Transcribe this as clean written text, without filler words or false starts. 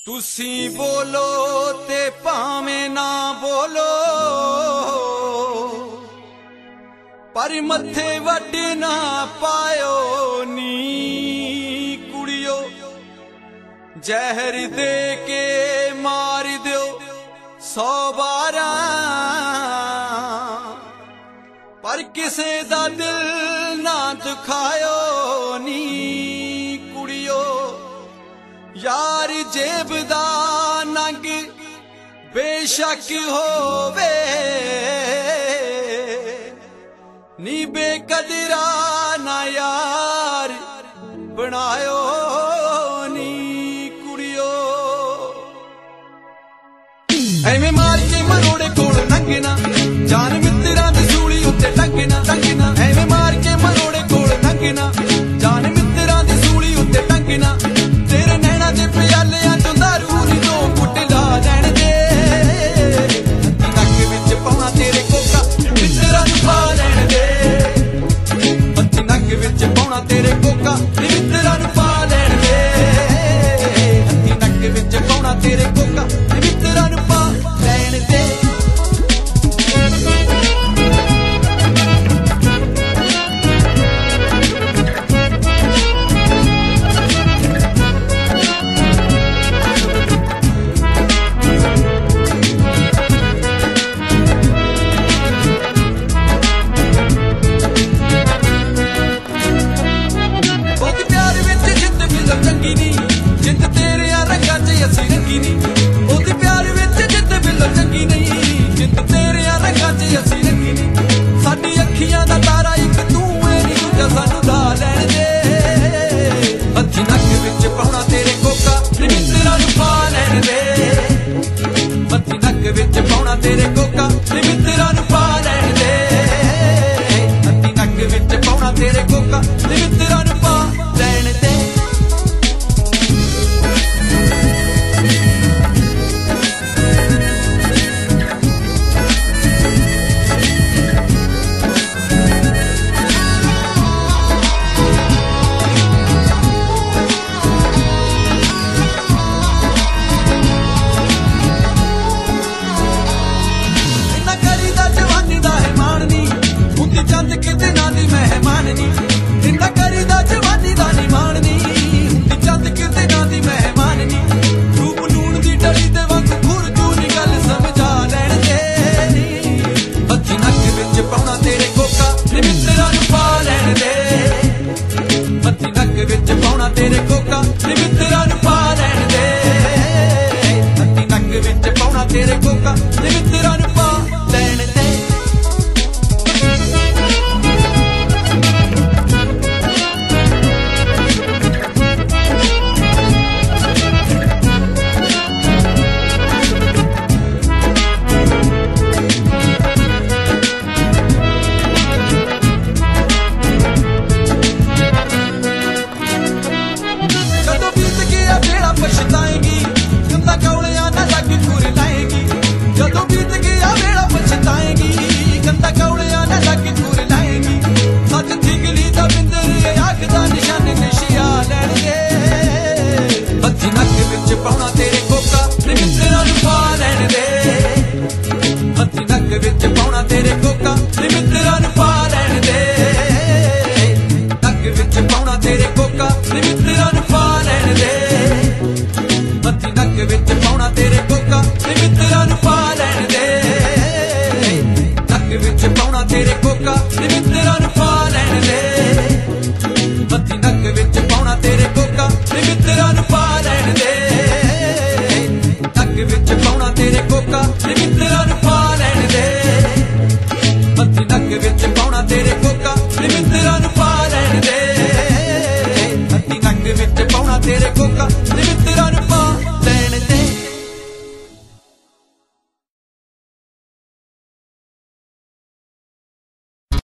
तुसी बोलो ते भावें ना बोलो, पर मथे वट ना पायो नी कुड़ियो। जहर दे के मार दो 100 बारा, पर किसे दा दिल ना दुखायो नी कुड़ियो। यार जेब दा नंग बेशक होवे, नी बेकदरा ना यार बनायो नी कुड़ियो। एवें मार के मरोड़े कोल लंघना, जान मित्रा दी सूली उत्ते टंगना टंगना। एवें मार के मरोड़े कोल लंघना, जान मित्रा दी सूली उत्ते टंगना। तेरे नैना दे प्यालियां चों दारू नी 2 घुट ला लैण दे। नक विच पाउणा तेरे कोका, मित्रा नूं पा लैण दे। नक विच पाउणा तेरे कोका, मित्रा नूं पा लैण दे। नक विच पाउणा तेरे कोका, मित्रा नूं पा लैण दे। जिंद तेरे रंगां च असी रंगी नी, ओदी प्यार विच जिंद बिल्लो चंगी नहीं। जिंद तेरे रंगां च असी रंगी नी, साडी अखियां दा तारा इक तू है नी, दूजा सानू ला लैण दे। हत्थी नक विच पाउणा तेरे कोका, मित्रा नूं पा लैण दे। हत्थी नक विच पाउणा तेरे कोका, मित्रा नूं पा लैण दे। हत्थी नक विच पाउणा तेरे कोका, मित्रा नूं पा लैण दे। चंद किते ना दी मेहमान नी, इंदा करीदा जवानी दा नी मान नी। चंद किते ना दी मेहमान नी, रूप नून दी डली दे वांग खुरजू नी, गल समझा लैण दे। हत्थी नक विच पाउणा तेरे कोका, मित्रा नूं पा लैण दे। हत्थी नक विच पाउणा तेरे कोका, मित्रा नूं पा लैण दे। हत्थी नक विच पाउणा तेरे कोका, मित्रा नूं पा लैण दे। पछताएगी गंदा कौलियां ना लग घुर लाएगी। जदों बीत गया वेला पछताएगी, गंदा कौलियां ना लग घुर लाएगी। सच थिगली दा बिंदर आखदा निशान निशिया लैण दे। हत्थी नक विच पाउणा तेरे कोका, मित्रा नूं पा लैण दे। हत्थी नक विच पाउणा तेरे कोका, मित्रा नूं पा लैण दे। नक विच पाउणा तेरे कोका, मित्रा नूं पा लैण दे। हत्थी नक विच पाउणा तेरे कोका, मित्रा नूं पा लैण दे। नक विच पाउणा तेरे कोका, मित्रा नूं पा लैण दे। हत्थी नक विच पाउणा तेरे कोका, मित्रा नूं पा लैण दे। नक विच पाउणा तेरे कोका, मित्रा नूं पा लैण दे। हत्थी नक विच पाउणा तेरे कोका, मित्रा नूं पा लैण दे। हत्थी नक विच पाउणा तेरे कोका।